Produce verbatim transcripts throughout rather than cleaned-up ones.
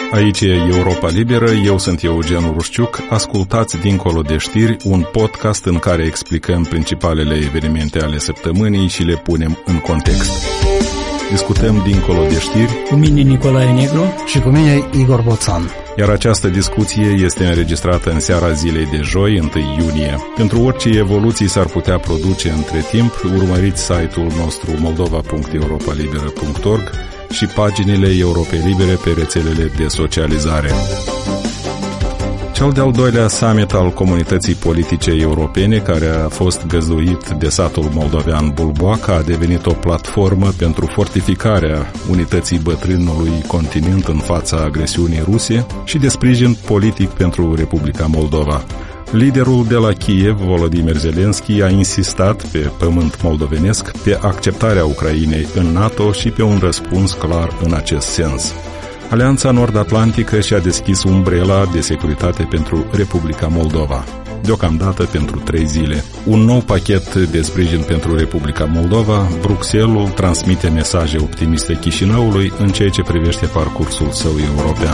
Aici e Europa Liberă, eu sunt Eugen Rușciuc. Ascultați Dincolo de știri, un podcast în care explicăm principalele evenimente ale săptămânii și le punem în context. Discutăm Dincolo de știri cu mine Nicolae Negru și cu mine Igor Boțan. Iar această discuție este înregistrată în seara zilei de joi, întâi iunie. Pentru orice evoluții s-ar putea produce între timp, urmăriți site-ul nostru moldova punct europa liberă punct org și paginile Europei Libere pe rețelele de socializare. Cel de-al doilea summit al comunității politice europene, care a fost găzduit de satul moldovean Bulboaca, a devenit o platformă pentru fortificarea unității bătrânului continent în fața agresiunii ruse și de sprijin politic pentru Republica Moldova. Liderul de la Kiev, Volodymyr Zelensky, a insistat pe pământ moldovenesc pe acceptarea Ucrainei în NATO și pe un răspuns clar în acest sens. Alianța Nord-Atlantică și-a deschis umbrela de securitate pentru Republica Moldova, deocamdată pentru trei zile. Un nou pachet de sprijin pentru Republica Moldova, Bruxelles transmite mesaje optimiste Chișinăului în ceea ce privește parcursul său european.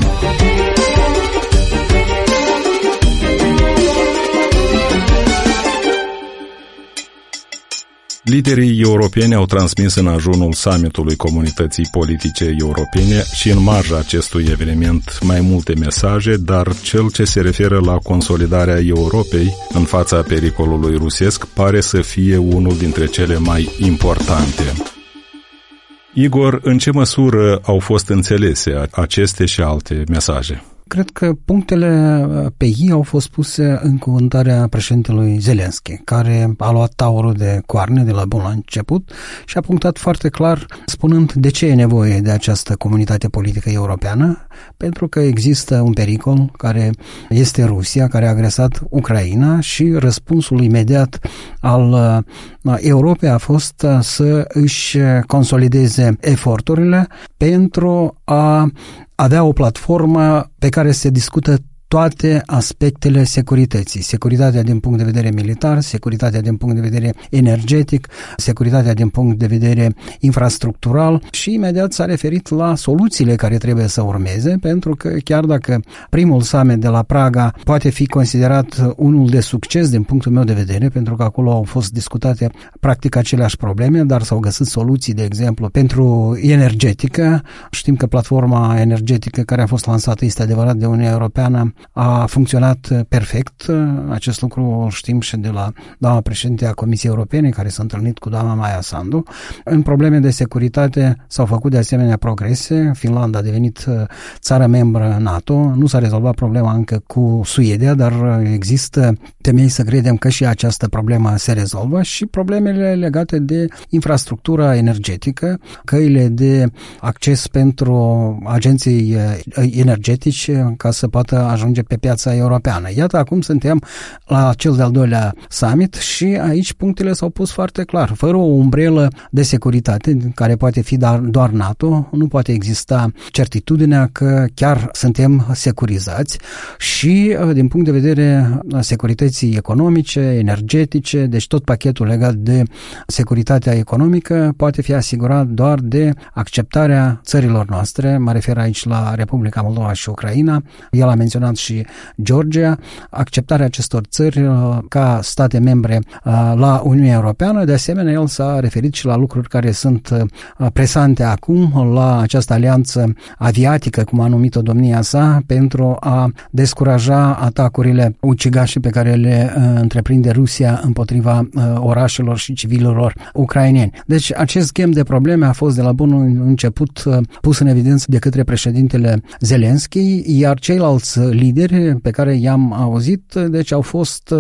Liderii europeni au transmis în ajunul summitului comunității politice europene și în marja acestui eveniment mai multe mesaje, dar cel ce se referă la consolidarea Europei în fața pericolului rusesc pare să fie unul dintre cele mai importante. Igor, în ce măsură au fost înțelese aceste și alte mesaje? Cred că punctele pe I au fost puse în cuvântarea președintelui Zelensky, care a luat taurul de coarne de la bun la început și a punctat foarte clar, spunând de ce e nevoie de această comunitate politică europeană, pentru că există un pericol care este Rusia, care a agresat Ucraina și răspunsul imediat al Europei a fost să își consolideze eforturile pentru a avea o platformă pe care se discută toate aspectele securității. Securitatea din punct de vedere militar, securitatea din punct de vedere energetic, securitatea din punct de vedere infrastructural și imediat s-a referit la soluțiile care trebuie să urmeze, pentru că chiar dacă primul summit de la Praga poate fi considerat unul de succes din punctul meu de vedere, pentru că acolo au fost discutate practic aceleași probleme, dar s-au găsit soluții, de exemplu, pentru energetică. Știm că platforma energetică care a fost lansată, este adevărat, de Uniunea Europeană, a funcționat perfect. Acest lucru știm și de la doamna președinte a Comisiei Europene, care s-a întâlnit cu doamna Maia Sandu. În probleme de securitate s-au făcut de asemenea progrese. Finlanda a devenit țară membră NATO. Nu s-a rezolvat problema încă cu Suedia, dar există temei să credem că și această problemă se rezolvă și problemele legate de infrastructura energetică, căile de acces pentru agenții energetici ca să poată ajunge pe piața europeană. Iată, acum suntem la cel de-al doilea summit și aici punctele s-au pus foarte clar. Fără o umbrelă de securitate, care poate fi doar NATO, nu poate exista certitudinea că chiar suntem securizați și din punct de vedere a securității economice, energetice, deci tot pachetul legat de securitatea economică poate fi asigurat doar de acceptarea țărilor noastre, mă refer aici la Republica Moldova și Ucraina. El a menționat și Georgia, acceptarea acestor țări ca state membre la Uniunea Europeană. De asemenea, el s-a referit și la lucruri care sunt presante acum, la această alianță aviatică, cum a numit-o domnia sa, pentru a descuraja atacurile ucigașe pe care le întreprinde Rusia împotriva orașelor și civililor ucraineni. Deci acest ghem de probleme a fost de la bun început pus în evidență de către președintele Zelensky, iar ceilalți lideri pe care i-am auzit, deci au fost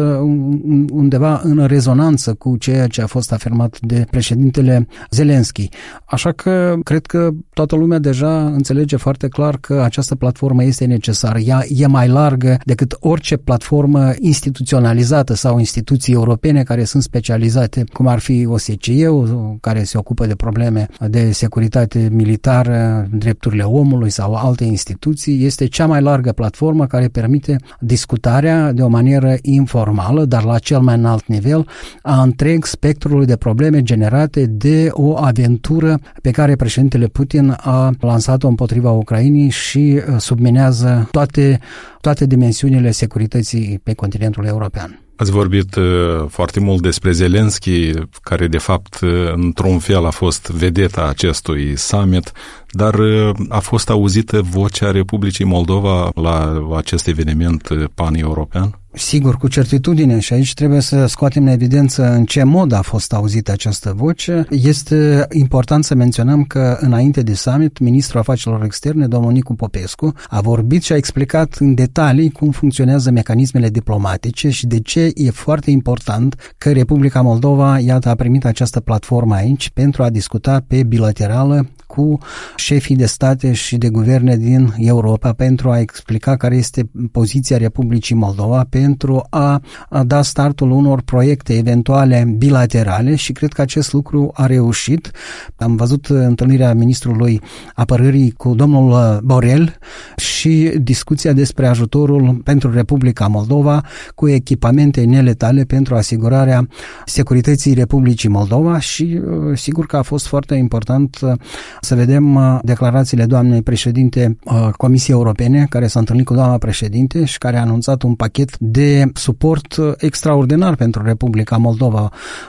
undeva în rezonanță cu ceea ce a fost afirmat de președintele Zelensky. Așa că cred că toată lumea deja înțelege foarte clar că această platformă este necesară. Ea e mai largă decât orice platformă instituționalizată sau instituții europene care sunt specializate, cum ar fi O S C E-ul, care se ocupă de probleme de securitate militară, drepturile omului sau alte instituții. Este cea mai largă platformă care permite discutarea de o manieră informală, dar la cel mai înalt nivel, a întreg spectrului de probleme generate de o aventură pe care președintele Putin a lansat-o împotriva Ucrainei și subminează toate, toate dimensiunile securității pe continentul european. Ați vorbit uh, foarte mult despre Zelenski, care de fapt uh, într-un fel a fost vedeta acestui summit, dar uh, a fost auzită vocea Republicii Moldova la acest eveniment uh, pan-european? Sigur, cu certitudine, și aici trebuie să scoatem în evidență în ce mod a fost auzită această voce. Este important să menționăm că înainte de summit, ministrul afacerilor externe, domnul Nicu Popescu, a vorbit și a explicat în detalii cum funcționează mecanismele diplomatice și de ce e foarte important că Republica Moldova, iată, a primit această platformă aici pentru a discuta pe bilaterală cu șefii de state și de guverne din Europa pentru a explica care este poziția Republicii Moldova, pentru a, a da startul unor proiecte eventuale bilaterale și cred că acest lucru a reușit. Am văzut întâlnirea ministrului apărării cu domnul Borel și discuția despre ajutorul pentru Republica Moldova cu echipamente neletale pentru asigurarea securității Republicii Moldova și sigur că a fost foarte important să vedem declarațiile doamnei președinte Comisiei Europene, care s-a întâlnit cu doamna președinte și care a anunțat un pachet de suport extraordinar pentru Republica Moldova,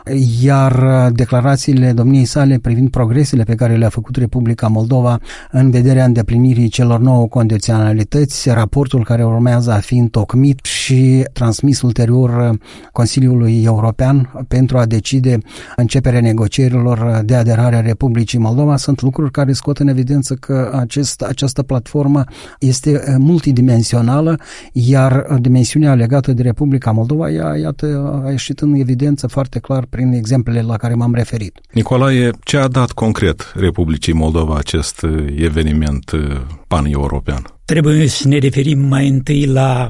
iar declarațiile domniei sale privind progresele pe care le-a făcut Republica Moldova în vederea îndeplinirii celor nouă condiționalități, raportul care urmează a fi întocmit și transmis ulterior Consiliului European pentru a decide începerea negocierilor de aderare a Republicii Moldova, sunt lucruri care scot în evidență că acest, această platformă este multidimensională, iar dimensiunea legată de Republica Moldova, ea, iată, a ieșit în evidență foarte clar prin exemplele la care m-am referit. Nicolae, ce a dat concret Republicii Moldova acest eveniment pan-european? Trebuie să ne referim mai întâi la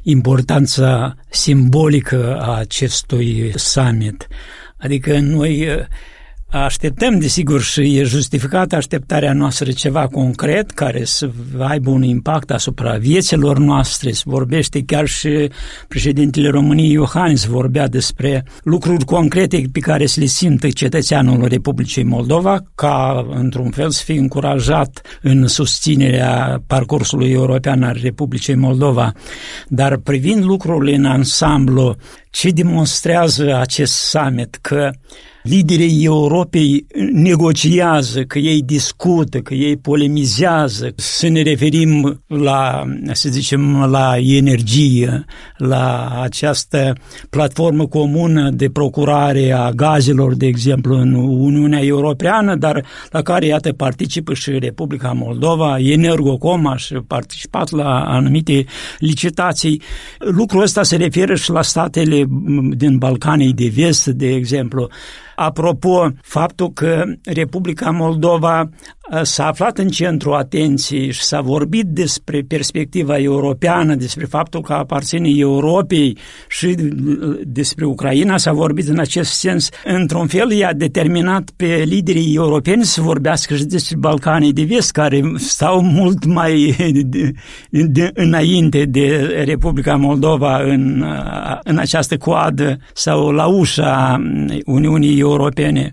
importanța simbolică a acestui summit. Adică noi așteptăm, desigur, și e justificată așteptarea noastră ceva concret care să aibă un impact asupra vieților noastre. Se vorbește, chiar și președintele României Iohannis vorbea despre lucruri concrete pe care să le simtă cetățeanul Republicii Moldova, ca într-un fel să fie încurajat în susținerea parcursului european al Republicii Moldova. Dar privind lucrurile în ansamblu, ce demonstrează acest summit? Că liderii Europei negociază, că ei discută, că ei polemizează, să ne referim la, să zicem, la energie, la această platformă comună de procurare a gazelor, de exemplu, în Uniunea Europeană, dar la care, iată, participă și Republica Moldova, Energocom a participat la anumite licitații. Lucrul ăsta se referă și la statele din Balcanii de Vest, de exemplu. Apropo, faptul că Republica Moldova s-a aflat în centrul atenției și s-a vorbit despre perspectiva europeană, despre faptul că aparține Europei și despre Ucraina, s-a vorbit în acest sens. Într-un fel, i-a determinat pe liderii europeni să vorbească și despre Balcanii de Vest, care stau mult mai de, de, înainte de Republica Moldova în, în această coadă sau la ușa Uniunii Europene.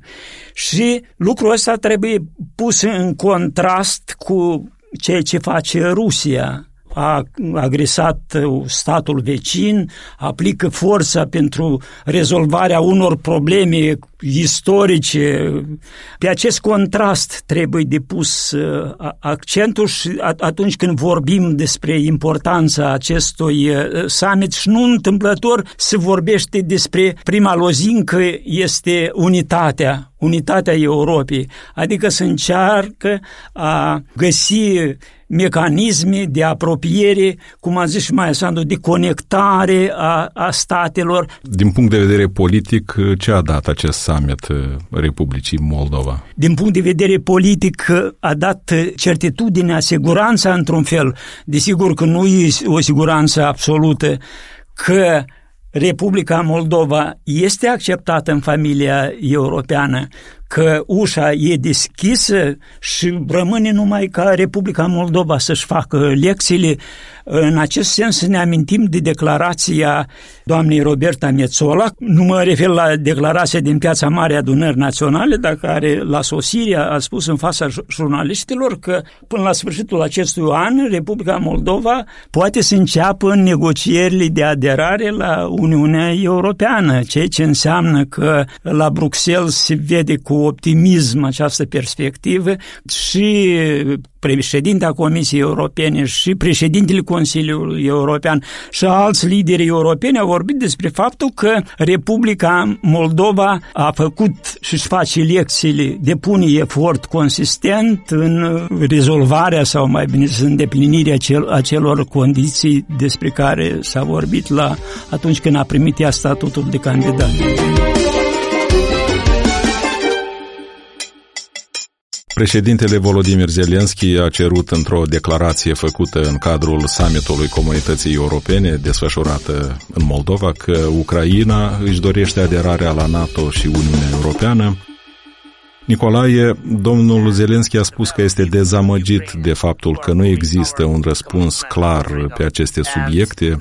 Și lucrul ăsta trebuie pus în contrast cu ceea ce face Rusia. A agresat statul vecin, aplică forța pentru rezolvarea unor probleme istorice. Pe acest contrast trebuie depus accentul și atunci când vorbim despre importanța acestui summit și nu întâmplător se vorbește despre prima lozincă este unitatea, unitatea Europei, adică se încearcă a găsi mecanisme de apropiere, cum a zis și Maia Sandu, de conectare a, a statelor. Din punct de vedere politic, ce a dat acest summit Republicii Moldova? Din punct de vedere politic a dat certitudinea, siguranța într-un fel. Desigur că nu e o siguranță absolută că Republica Moldova este acceptată în familia europeană, că ușa e deschisă și rămâne numai ca Republica Moldova să-și facă lecțiile. În acest sens ne amintim de declarația doamnei Roberta Metsola, nu mă refer la declarația din Piața Mare a Adunării Naționale, dar care la sosire a spus în fața jurnaliștilor că până la sfârșitul acestui an Republica Moldova poate să înceapă negocierile de aderare la Uniunea Europeană, ceea ce înseamnă că la Bruxelles se vede cu optimism această perspectivă și președintea Comisiei Europene și președintele Consiliului European și alți lideri europeni au vorbit despre faptul că Republica Moldova a făcut și își face lecțiile, depune efort consistent în rezolvarea sau mai bine zis îndeplinirea acel, acelor condiții despre care s-a vorbit la atunci când a primit ea statutul de candidat. Președintele Volodymyr Zelensky a cerut într-o declarație făcută în cadrul summitului Comunității Europene desfășurată în Moldova că Ucraina își dorește aderarea la NATO și Uniunea Europeană. Nicolae, domnul Zelensky a spus că este dezamăgit de faptul că nu există un răspuns clar pe aceste subiecte.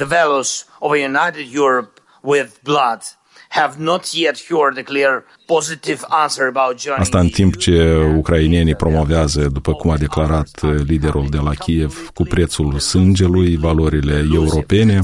Asta în timp ce ucrainenii promovează, după cum a declarat liderul de la Kiev, cu prețul sângelui, valorile europene.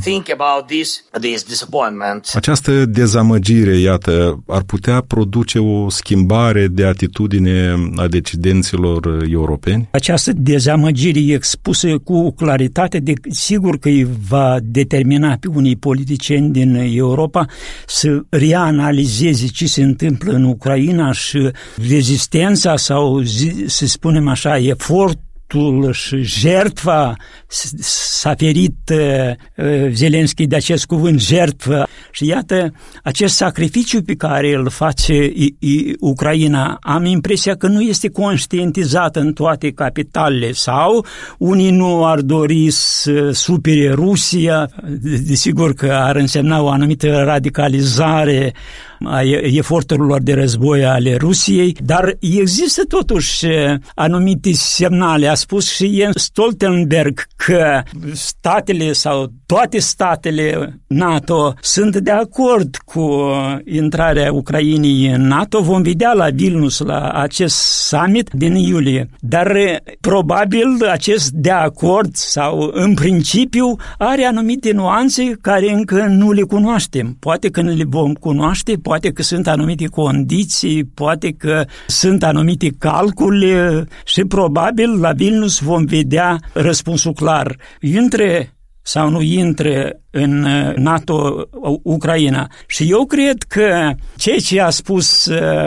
Această dezamăgire, iată, ar putea produce o schimbare de atitudine a decidenților europeni? Această dezamăgire expusă cu claritate, de, sigur că îi va determina pe unii politicieni din Europa să reanalizeze ce se întâmplă în Ucraina și rezistența sau, să spunem așa, efortul și jertfa, s-a ferit uh, Zelensky de acest cuvânt, jertfă. Și iată, acest sacrificiu pe care îl face I- I- Ucraina, am impresia că nu este conștientizat în toate capitalele sau unii nu ar dori să supere Rusia, desigur că ar însemna o anumită radicalizare a eforturilor de război ale Rusiei, dar există totuși anumite semnale. A spus și Jens Stoltenberg că statele sau toate statele NATO sunt de acord cu intrarea Ucrainei în NATO. Vom vedea la Vilnius, la acest summit din iulie. Dar probabil acest de acord sau în principiu are anumite nuanțe care încă nu le cunoaștem. Poate că le vom cunoaște, poate că sunt anumite condiții, poate că sunt anumite calcule și probabil la Vilnius vom vedea răspunsul clar. Intre sau nu intre în NATO Ucraina. Și eu cred că ceea ce a spus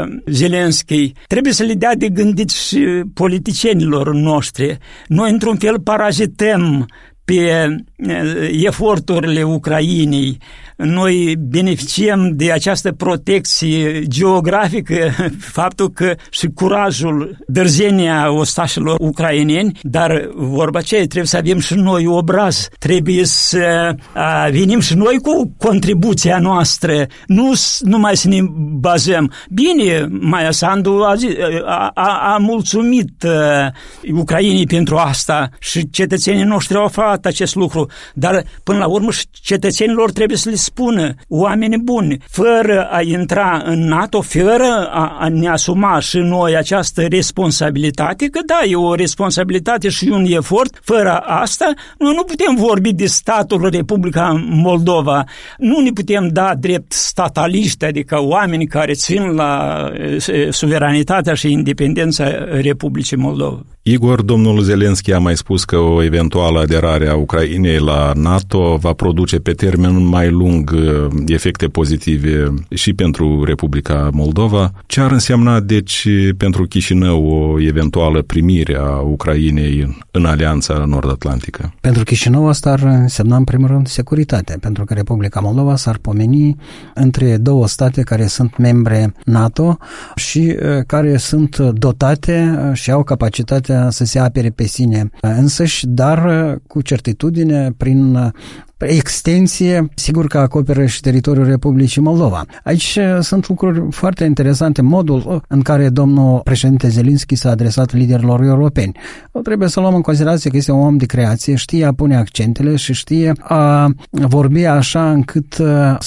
Zelensky trebuie să le dea de gândit și politicienilor noștri. Noi într-un fel parazităm pe eforturile Ucrainei. Noi beneficiem de această protecție geografică, faptul că și curajul, dârzenia ostașilor ucraineni, dar vorba aceea, trebuie să avem și noi obraz, trebuie să venim și noi cu contribuția noastră, nu numai să ne bazăm. Bine, Maia Sandu a, a, a, a mulțumit uh, Ucrainei pentru asta și cetățenii noștri au aflat acest lucru, dar până la urmă și cetățenilor trebuie să le spună, oameni buni, fără a intra în NATO, fără a, a ne asuma și noi această responsabilitate, că da, e o responsabilitate și un efort, fără asta, noi nu putem vorbi de statul Republica Moldova, nu ne putem da drept stataliști, adică oameni care țin la suveranitatea și independența Republicii Moldova. Igor, domnul Zelensky a mai spus că o eventuală aderare a Ucrainei la NATO va produce pe termen mai lung efecte pozitive și pentru Republica Moldova. Ce ar însemna, deci, pentru Chișinău o eventuală primire a Ucrainei în Alianța Nord-Atlantică? Pentru Chișinău asta ar însemna, în primul rând, securitate, pentru că Republica Moldova s-ar pomeni între două state care sunt membre NATO și care sunt dotate și au capacitatea să se apere pe sine însăși, dar cu certitudine prin extensie, sigur că acoperă și teritoriul Republicii Moldova. Aici sunt lucruri foarte interesante, modul în care domnul președinte Zelenski s-a adresat liderilor europeni. Trebuie să luăm în considerație că este un om de creație, știe a pune accentele și știe a vorbi așa încât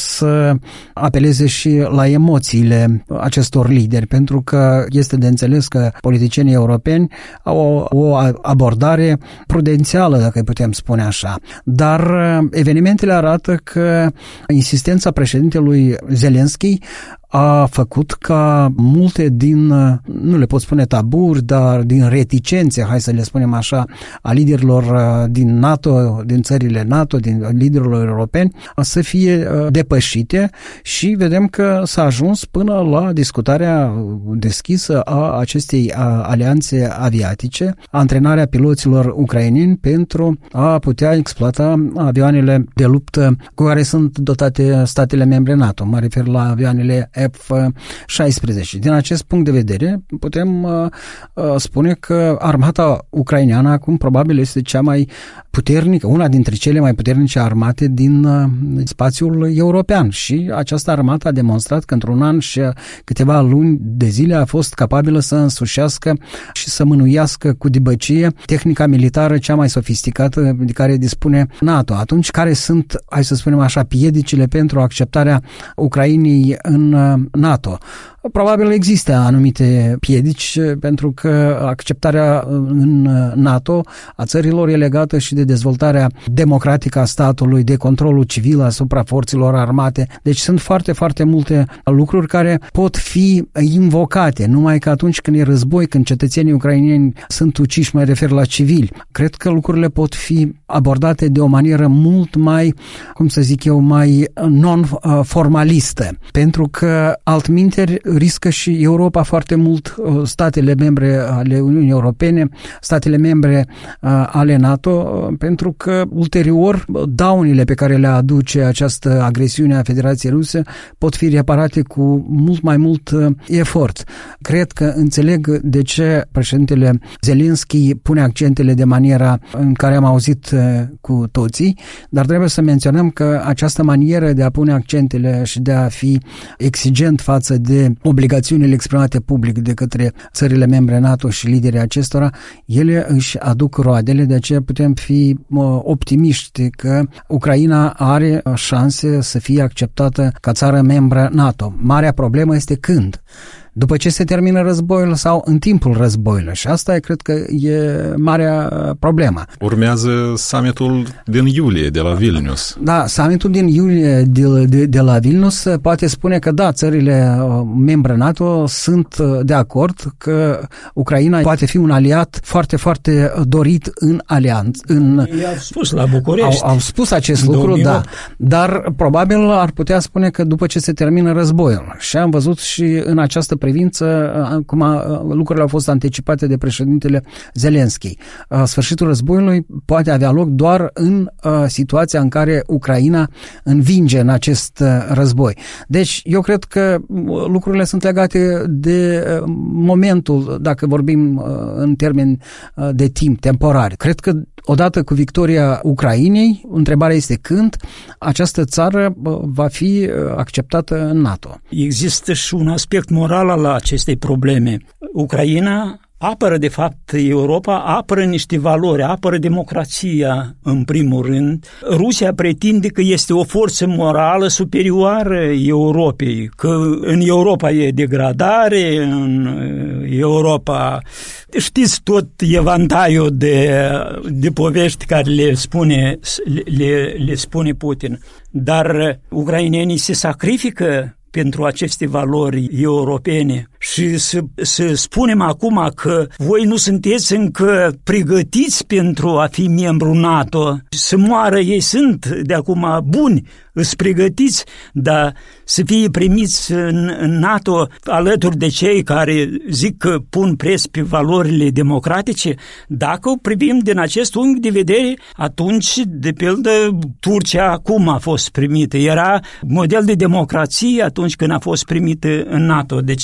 să apeleze și la emoțiile acestor lideri, pentru că este de înțeles că politicienii europeni au o, o abordare prudențială, dacă putem spune așa. Dar evenimentele arată că insistența președintelui Zelenski a făcut ca multe din, nu le pot spune taburi, dar din reticențe, hai să le spunem așa, a liderilor din NATO, din țările NATO, din liderilor europeni, să fie depășite și vedem că s-a ajuns până la discutarea deschisă a acestei alianțe aviatice, antrenarea piloților ucraineni pentru a putea exploata avioanele de luptă cu care sunt dotate statele membre NATO. Mă refer la avioanele F șaisprezece. Din acest punct de vedere, putem uh, uh, spune că armata ucraineană acum probabil este cea mai puternică, una dintre cele mai puternice armate din uh, spațiul european și această armată a demonstrat că într-un an și câteva luni de zile a fost capabilă să însușească și să mânuiască cu dibăcie tehnica militară cea mai sofisticată de care dispune NATO. Atunci, care sunt, hai să spunem așa, piedicile pentru acceptarea Ucrainei în NATO? Probabil există anumite piedici, pentru că acceptarea în NATO a țărilor e legată și de dezvoltarea democratică a statului, de controlul civil asupra forțelor armate. Deci sunt foarte, foarte multe lucruri care pot fi invocate, numai că atunci când e război, când cetățenii ucraineni sunt uciși, mă refer la civili. Cred că lucrurile pot fi abordate de o manieră mult mai, cum să zic eu, mai non-formalistă, pentru că altminteri riscă și Europa foarte mult, statele membre ale Uniunii Europene, statele membre ale NATO, pentru că ulterior daunile pe care le aduce această agresiune a Federației Ruse pot fi reparate cu mult mai mult efort. Cred că înțeleg de ce președintele Zelenski pune accentele de maniera în care am auzit cu toții, dar trebuie să menționăm că această manieră de a pune accentele și de a fi exigent față de obligațiunile exprimate public de către țările membre NATO și liderii acestora, ele își aduc roadele, de aceea putem fi optimiști că Ucraina are șanse să fie acceptată ca țară membră NATO. Marea problemă este când? După ce se termină războiul sau în timpul războiului. Și asta e, cred că e marea problemă. Urmează summitul din iulie de la Vilnius. Da, summitul din iulie de, de, de la Vilnius poate spune că da, țările membre NATO sunt de acord că Ucraina poate fi un aliat foarte, foarte dorit în alianță. În, Ei au spus la București. Au, au spus acest lucru, două mii opt. Da. Dar probabil ar putea spune că după ce se termină războiul. Și am văzut și în această privință cum a, lucrurile au fost anticipate de președintele Zelenski. Sfârșitul războiului poate avea loc doar în uh, situația în care Ucraina învinge în acest uh, război. Deci eu cred că lucrurile sunt legate de uh, momentul, dacă vorbim uh, în termeni uh, de timp, temporari. Cred că odată cu victoria Ucrainei, întrebarea este când această țară uh, va fi uh, acceptată în NATO. Există și un aspect moral al acestei probleme. Ucraina apără, de fapt, Europa apără niște valori, apără democrația, în primul rând. Rusia pretinde că este o forță morală superioară Europei, că în Europa e degradare, în Europa... Știți tot evantaiul de, de povești care le spune, le, le spune Putin. Dar ucrainenii se sacrifică pentru aceste valori europene și să, să spunem acum că voi nu sunteți încă pregătiți pentru a fi membru NATO, să moară, ei sunt de acum buni, îți pregătiți, dar să fie primiți în, în NATO alături de cei care zic că pun preț pe valorile democratice. Dacă o privim din acest unghi de vedere, atunci, de pildă, Turcia cum a fost primită? Era model de democrație atunci când a fost primită în NATO. Deci au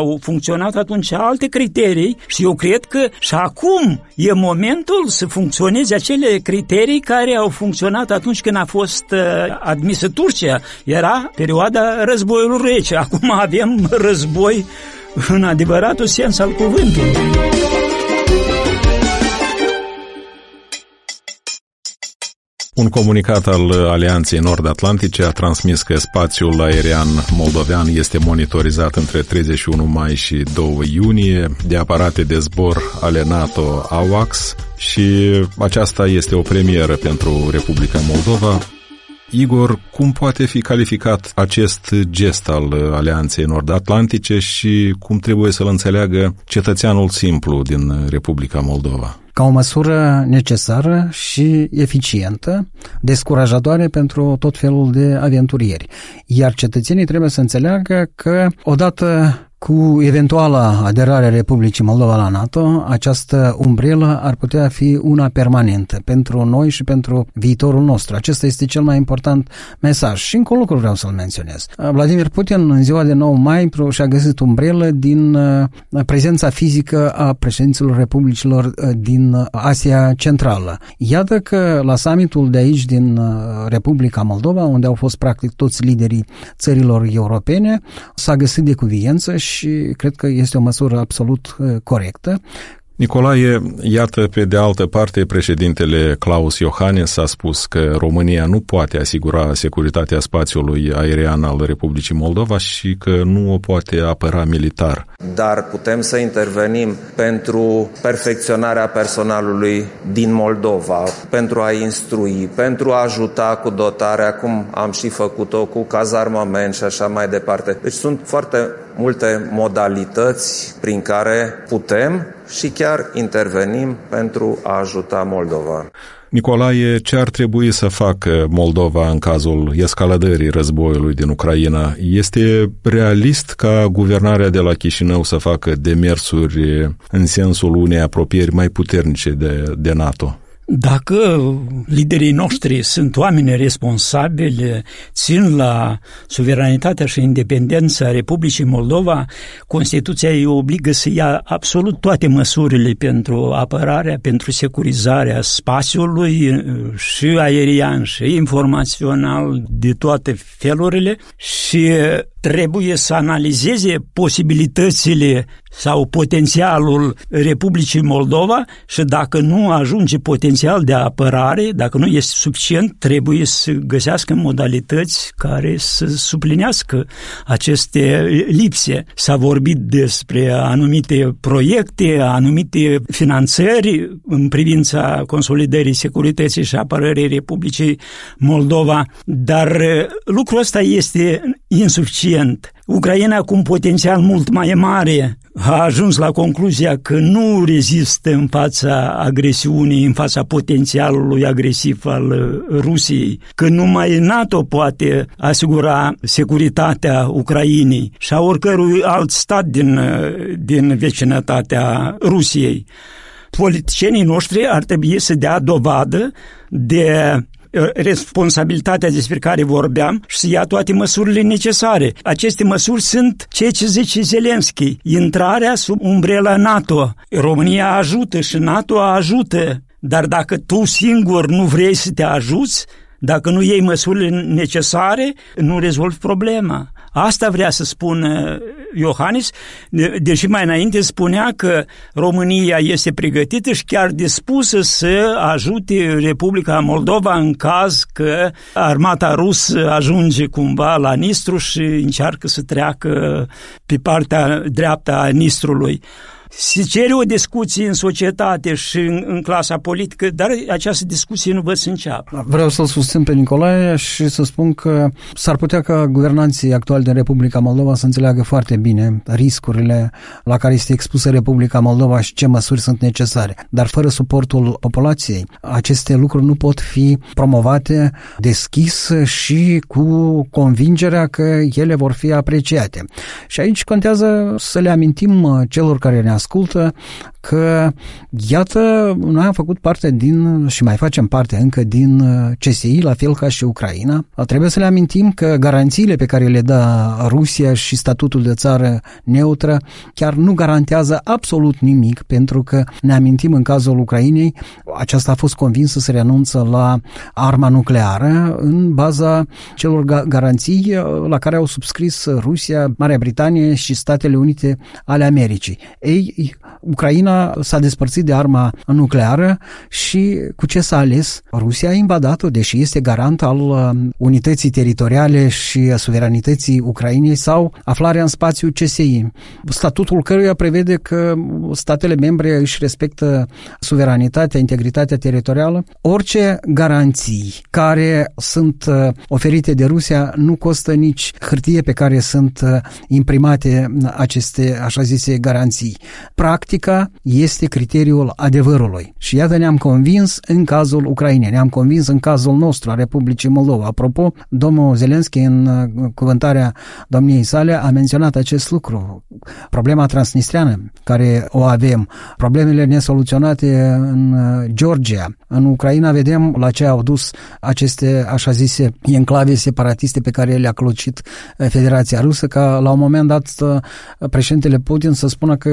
au funcționat atunci alte criterii și eu cred că și acum e momentul să funcționeze acele criterii care au funcționat atunci când a fost admisă Turcia. Era perioada războiului rece. Acum avem război în adevăratul sens al cuvântului. Un comunicat al Alianței Nord-Atlantice a transmis că spațiul aerian moldovean este monitorizat între treizeci și unu mai și doi iunie de aparate de zbor ale NATO AWACS și aceasta este o premieră pentru Republica Moldova. Igor, cum poate fi calificat acest gest al Alianței Nord-Atlantice și cum trebuie să-l înțeleagă cetățeanul simplu din Republica Moldova? Ca o măsură necesară și eficientă, descurajatoare pentru tot felul de aventurieri. Iar cetățenii trebuie să înțeleagă că odată cu eventuala aderare a Republicii Moldova la NATO, această umbrelă ar putea fi una permanentă pentru noi și pentru viitorul nostru. Acesta este cel mai important mesaj. Și încă un lucru vreau să-l menționez. Vladimir Putin, în ziua de nouă mai, și-a găsit umbrelă din prezența fizică a președinților republicilor din Asia Centrală. Iată că la summitul de aici din Republica Moldova, unde au fost practic toți liderii țărilor europene, s-a găsit de cuviență și cred că este o măsură absolut corectă. Nicolae, iată, pe de altă parte, președintele Klaus Iohannis a spus că România nu poate asigura securitatea spațiului aerian al Republicii Moldova și că nu o poate apăra militar. Dar putem să intervenim pentru perfecționarea personalului din Moldova, pentru a instrui, pentru a ajuta cu dotarea, cum am și făcut-o, cu cazarmament și așa mai departe. Deci sunt foarte multe modalități prin care putem și chiar intervenim pentru a ajuta Moldova. Nicolae, ce ar trebui să facă Moldova în cazul escaladării războiului din Ucraina? Este realist ca guvernarea de la Chișinău să facă demersuri în sensul unei apropieri mai puternice de, de NATO? Dacă liderii noștri sunt oameni responsabili, țin la suveranitatea și independența Republicii Moldova, Constituția îi obligă să ia absolut toate măsurile pentru apărarea, pentru securizarea spațiului și aerian și informațional de toate felurile și trebuie să analizeze posibilitățile sau potențialul Republicii Moldova și dacă nu ajunge potențial de apărare, dacă nu este suficient, trebuie să găsească modalități care să suplinească aceste lipse. S-a vorbit despre anumite proiecte, anumite finanțări în privința consolidării securității și apărării Republicii Moldova, dar lucrul ăsta este insuficient. Ucraina, cu un potențial mult mai mare, a ajuns la concluzia că nu rezistă în fața agresiunii, în fața potențialului agresiv al Rusiei, că numai NATO poate asigura securitatea Ucrainei și a oricărui alt stat din, din vecinătatea Rusiei. Politicienii noștri ar trebui să dea dovadă de responsabilitatea despre care vorbeam și să ia toate măsurile necesare. Aceste măsuri sunt ceea ce zice Zelenski, intrarea sub umbrela NATO. România ajută și NATO ajută, dar dacă tu singur nu vrei să te ajuți, dacă nu iei măsurile necesare, nu rezolvi problema. Asta vrea să spună Iohannis, deși mai înainte spunea că România este pregătită și chiar dispusă să ajute Republica Moldova în caz că armata rusă ajunge cumva la Nistru și încearcă să treacă pe partea dreaptă a Nistrului. Se cere o discuție în societate și în, în clasa politică, dar această discuție nu văd să înceapă. Vreau să-l susțin pe Nicolae și să spun că s-ar putea ca guvernanții actuali din Republica Moldova să înțeleagă foarte bine riscurile la care este expusă Republica Moldova și ce măsuri sunt necesare. Dar fără suportul populației, aceste lucruri nu pot fi promovate deschis și cu convingerea că ele vor fi apreciate. Și aici contează să le amintim celor care ne ascultă că, iată, noi am făcut parte din, și mai facem parte încă din C S I, la fel ca și Ucraina. Trebuie să le amintim că garanțiile pe care le dă Rusia și statutul de țară neutră chiar nu garantează absolut nimic, pentru că ne amintim în cazul Ucrainei, aceasta a fost convinsă să renunță la arma nucleară în baza celor garanții la care au subscris Rusia, Marea Britanie și Statele Unite ale Americii. Ei, Ucraina s-a despărțit de arma nucleară și cu ce s-a ales? Rusia a invadat-o, deși este garant al unității teritoriale și a suveranității Ucrainei, sau aflarea în spațiul C S I, statutul căruia prevede că statele membre își respectă suveranitatea, integritatea teritorială. Orice garanții care sunt oferite de Rusia nu costă nici hârtie pe care sunt imprimate aceste, așa zise, garanții. Practica este criteriul adevărului. Și iată, ne-am convins în cazul Ucrainei, ne-am convins în cazul nostru, a Republicii Moldova. Apropo, domnul Zelenski, în cuvântarea domniei sale, a menționat acest lucru. Problema transnistreană care o avem, problemele nesoluționate în Georgia, în Ucraina, vedem la ce au dus aceste, așa zise, enclave separatiste pe care le-a clocit Federația Rusă, ca la un moment dat președintele Putin să spună că,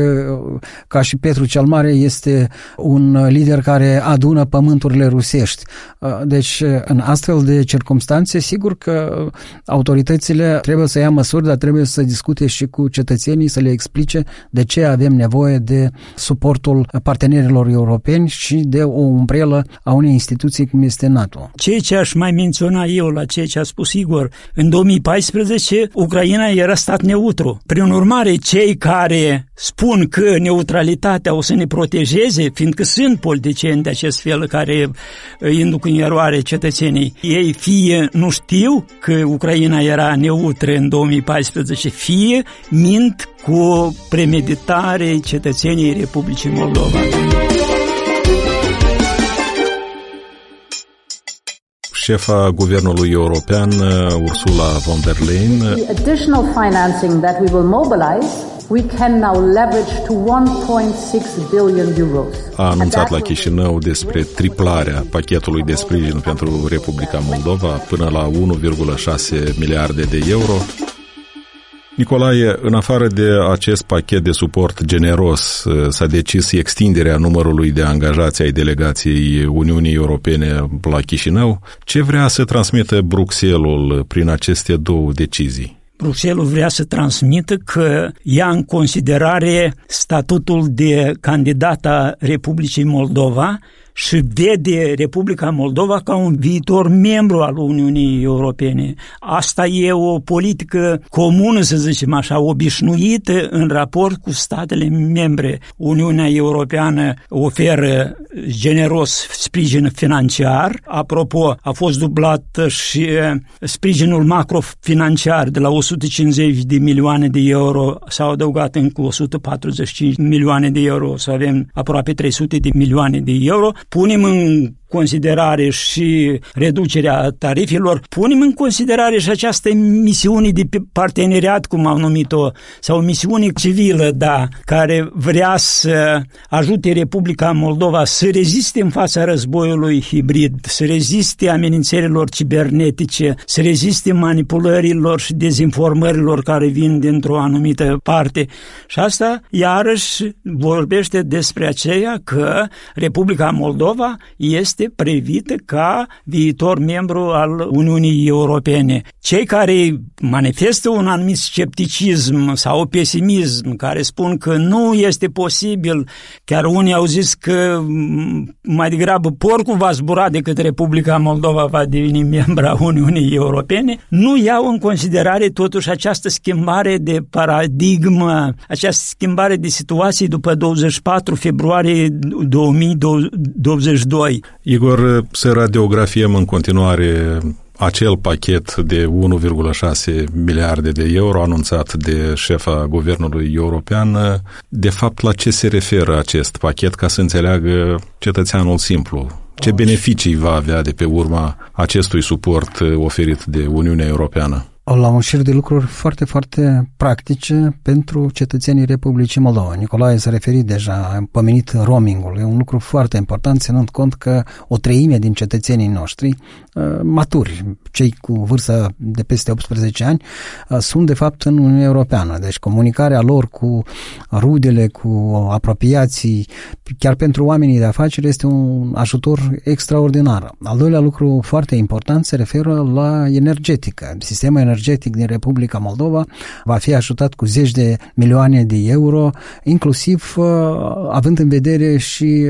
ca și Petru cel Mare, este un lider care adună pământurile rusești. Deci, în astfel de circumstanțe, sigur că autoritățile trebuie să ia măsuri, dar trebuie să discute și cu cetățenii, să le explice de ce avem nevoie de suportul partenerilor europeni și de o umbrelă a unei instituții cum este NATO. Ceea ce aș mai menționa eu la ceea ce a spus Igor, în două mii paisprezece Ucraina era stat neutru. Prin urmare, cei care spun că neutralitatea o să ne protejeze, fiindcă sunt politicieni de acest fel care induc în eroare cetățenii, ei fie nu știu că Ucraina era neutră în două mii paisprezece, fie mint cu premeditare cetățenii Republicii Moldova. Șefa Guvernului European, Ursula von der Leyen, the additional financing that we will mobilize, we can now leverage to one point six billion euros. A anunțat la Chișinău despre triplarea pachetului de sprijin pentru Republica Moldova până la unu virgulă șase miliarde de euro. Nicolae, în afară de acest pachet de suport generos, s-a decis extinderea numărului de angajați ai delegației Uniunii Europene la Chișinău. Ce vrea să transmită Bruxelles prin aceste două decizii? Bruxelles vrea să transmită că ia în considerare statutul de candidat a Republicii Moldova și vede Republica Moldova ca un viitor membru al Uniunii Europene. Asta e o politică comună, să zicem așa, obișnuită în raport cu statele membre. Uniunea Europeană oferă generos sprijin financiar. Apropo, a fost dublat și sprijinul macrofinanciar de la o sută cincizeci de milioane de euro, s-au adăugat încă o sută patruzeci și cinci milioane de euro, să avem aproape trei sute de milioane de euro. Punem în considerare și reducerea tarifelor, punem în considerare și această misiune de parteneriat, cum au numit-o, sau misiune civilă, da, care vrea să ajute Republica Moldova să reziste în fața războiului hibrid, să reziste amenințărilor cibernetice, să reziste manipulărilor și dezinformărilor care vin dintr-o anumită parte. Și asta, iarăși, vorbește despre aceea că Republica Moldova este prevită ca viitor membru al Uniunii Europene. Cei care manifestă un anumit scepticism sau pesimism, care spun că nu este posibil, chiar unii au zis că mai degrabă porcul va zbura decât Republica Moldova va deveni membra Uniunii Europene, nu iau în considerare totuși această schimbare de paradigmă, această schimbare de situație după douăzeci și patru februarie două mii douăzeci și doi. Igor, să radiografiem în continuare acel pachet de unu virgulă șase miliarde de euro anunțat de șefa Guvernului European. De fapt, la ce se referă acest pachet, ca să înțeleagă cetățeanul simplu? Ce beneficii va avea de pe urma acestui suport oferit de Uniunea Europeană? la un șir de lucruri foarte, foarte practice pentru cetățenii Republicii Moldova. Nicolae s-a referit deja, a pomenit roamingul. E un lucru foarte important, ținând cont că o treime din cetățenii noștri maturi, cei cu vârsta de peste optsprezece ani, sunt de fapt în Uniunea Europeană. Deci comunicarea lor cu rudele, cu apropiații, chiar pentru oamenii de afaceri, este un ajutor extraordinar. Al doilea lucru foarte important se referă la energetică. Sistemul energetic din Republica Moldova va fi ajutat cu zeci de milioane de euro, inclusiv având în vedere și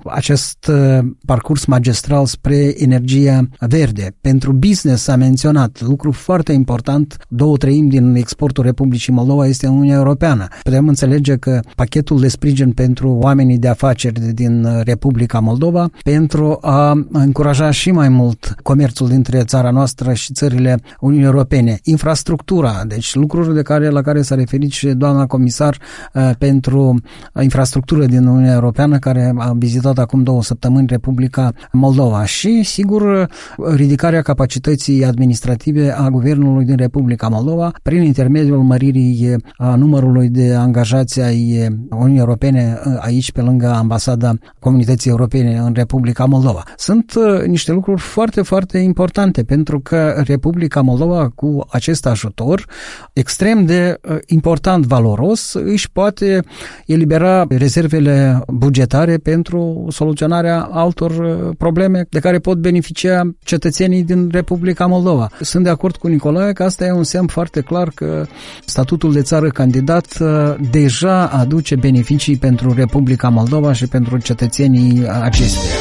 acest parcurs magistral spre energia verde. Pentru business s-a menționat, lucru foarte important, două treimi din exportul Republicii Moldova este în Uniunea Europeană. Putem înțelege că pachetul de sprijin pentru oamenii de afaceri din Republica Moldova, pentru a încuraja și mai mult comerțul dintre țara noastră și țările Uniunii Europene. Infrastructura, deci lucruri de care, la care s-a referit și doamna comisar uh, pentru infrastructură din Uniunea Europeană, care a vizitat acum două săptămâni Republica Moldova și, sigur, ridicarea capacității administrative a guvernului din Republica Moldova prin intermediul măririi a numărului de angajați ai Uniunii Europene aici, pe lângă ambasada Comunității Europene în Republica Moldova. Sunt niște lucruri foarte, foarte importante, pentru că Republica Moldova, cu acest ajutor extrem de important, valoros, își poate elibera rezervele bugetare pentru soluționarea altor probleme de care pot beneficia cetățenii din Republica Moldova. Sunt de acord cu Nicolae că asta e un semn foarte clar că statutul de țară candidat deja aduce beneficii pentru Republica Moldova și pentru cetățenii acesteia.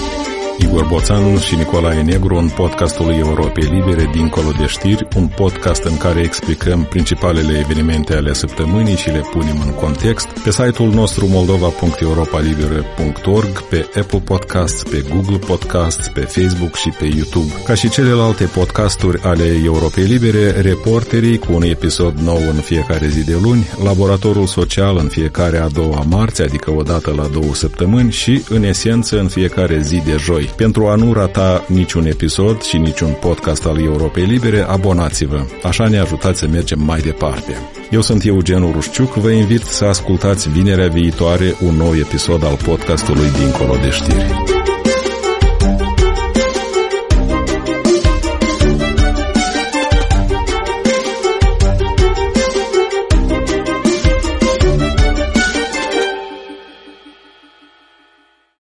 Igor Boțan și Nicolae Negru în podcastul Europei Libere, Dincolo de știri, un podcast în care explicăm principalele evenimente ale săptămânii și le punem în context, pe site-ul nostru moldova punct europa libera punct org, pe Apple Podcasts, pe Google Podcasts, pe Facebook și pe YouTube. Ca și celelalte podcasturi ale Europei Libere, Reporterii cu un episod nou în fiecare zi de luni, Laboratorul Social în fiecare a doua marți, adică o dată la două săptămâni și, în esență, în fiecare zi de joi. Pentru a nu rata niciun episod și niciun podcast al Europei Libere, abonați-vă. Așa ne ajutați să mergem mai departe. Eu sunt Eugen Rușciuc, vă invit să ascultați vinerea viitoare un nou episod al podcastului Dincolo de știri.